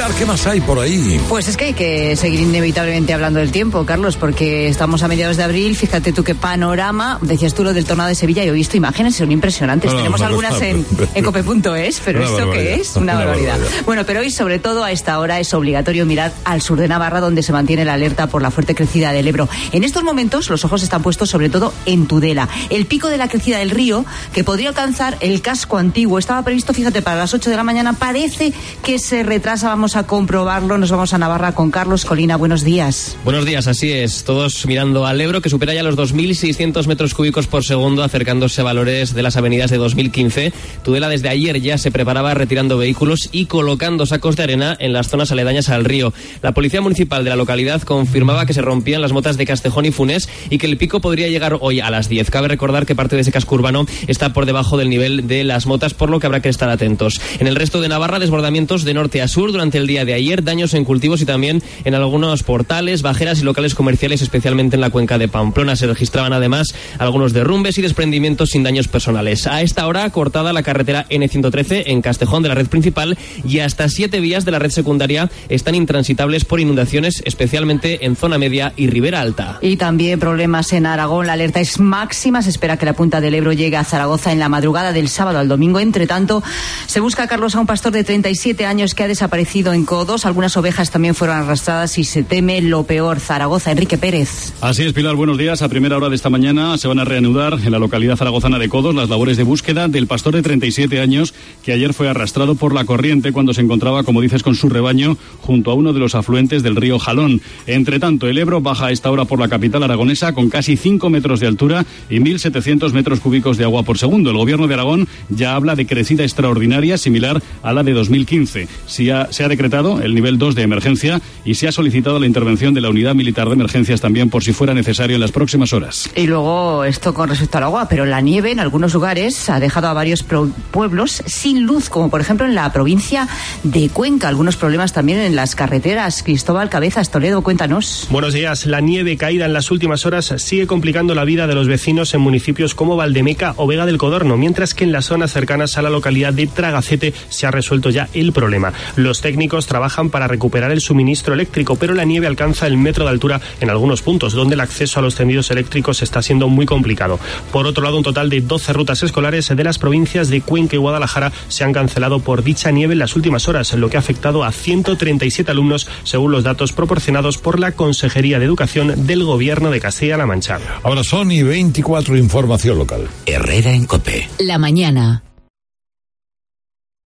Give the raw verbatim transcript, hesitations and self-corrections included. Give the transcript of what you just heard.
Pilar, ¿qué más hay por ahí? Pues es que hay que seguir inevitablemente hablando del tiempo, Carlos, porque estamos a mediados de abril. Fíjate tú qué panorama. Decías tú lo del tornado de Sevilla. Yo he visto imágenes, son impresionantes. No, Tenemos no, algunas no, en, en cope punto es, pero ¿esto barbaridad. qué es? Una, una barbaridad. barbaridad. Bueno, pero hoy, sobre todo a esta hora, es obligatorio mirar al sur de Navarra, donde se mantiene la alerta por la fuerte crecida del Ebro. En estos momentos, los ojos están puestos sobre todo en Tudela. El pico de la crecida del río, que podría alcanzar el casco antiguo. Estaba previsto, fíjate, para las ocho de la mañana. Parece que se retrasa. Vamos a comprobarlo. Nos vamos a Navarra con Carlos Colina. Buenos días. Buenos días, así es. Todos mirando al Ebro, que supera ya los dos mil seiscientos metros cúbicos por segundo, acercándose a valores de las avenidas de dos mil quince. Tudela desde ayer ya se preparaba retirando vehículos y colocando sacos de arena en las zonas aledañas al río. La policía municipal de la localidad confirmaba que se rompían las motas de Castejón y Funés y que el pico podría llegar hoy a las diez. Cabe recordar que parte de ese casco urbano está por debajo del nivel de las motas, por lo que habrá que estar atentos. En el resto de Navarra, desbordamientos de norte a sur durante el día de ayer, daños en cultivos y también en algunos portales, bajeras y locales comerciales, especialmente en la cuenca de Pamplona. Se registraban además algunos derrumbes y desprendimientos sin daños personales. A esta hora, cortada la carretera ene ciento trece en Castejón de la red principal y hasta siete vías de la red secundaria están intransitables por inundaciones, especialmente en zona media y ribera alta. Y también problemas en Aragón. La alerta es máxima. Se espera que la punta del Ebro llegue a Zaragoza en la madrugada del sábado al domingo. Entre tanto, se busca, Carlos, a un pastor de treinta y siete años que ha desaparecido en Codos. Algunas ovejas también fueron arrastradas y se teme lo peor. Zaragoza, Enrique Pérez. Así es, Pilar, buenos días. A primera hora de esta mañana se van a reanudar en la localidad zaragozana de Codos las labores de búsqueda del pastor de treinta y siete años que ayer fue arrastrado por la corriente cuando se encontraba, como dices, con su rebaño junto a uno de los afluentes del río Jalón. Entre tanto, el Ebro baja a esta hora por la capital aragonesa con casi cinco metros de altura y mil setecientos metros cúbicos de agua por segundo. El gobierno de Aragón ya habla de crecida extraordinaria similar a la de dos mil quince. Se ha, se ha decretado el nivel dos de emergencia y se ha solicitado la intervención de la Unidad Militar de Emergencias también por si fuera necesario en las próximas horas. Y luego esto con respecto al agua, pero la nieve en algunos lugares ha dejado a varios pro- pueblos sin luz, como por ejemplo en la provincia de Cuenca. Algunos problemas también en las carreteras. Cristóbal Cabezas, Toledo, cuéntanos. Buenos días. La nieve caída en las últimas horas sigue complicando la vida de los vecinos en municipios como Valdemeca o Vega del Codorno, mientras que en las zonas cercanas a la localidad de Tragacete se ha resuelto ya el problema. Los técnicos trabajan para recuperar el suministro eléctrico, pero la nieve alcanza el metro de altura en algunos puntos, donde el acceso a los tendidos eléctricos está siendo muy complicado. Por otro lado, un total de doce rutas escolares de las provincias de Cuenca y Guadalajara se han cancelado por dicha nieve en las últimas horas, lo que ha afectado a ciento treinta y siete alumnos, según los datos proporcionados por la Consejería de Educación del Gobierno de Castilla-La Mancha. Ahora son y veinticuatro, información local. Herrera en COPE. La mañana.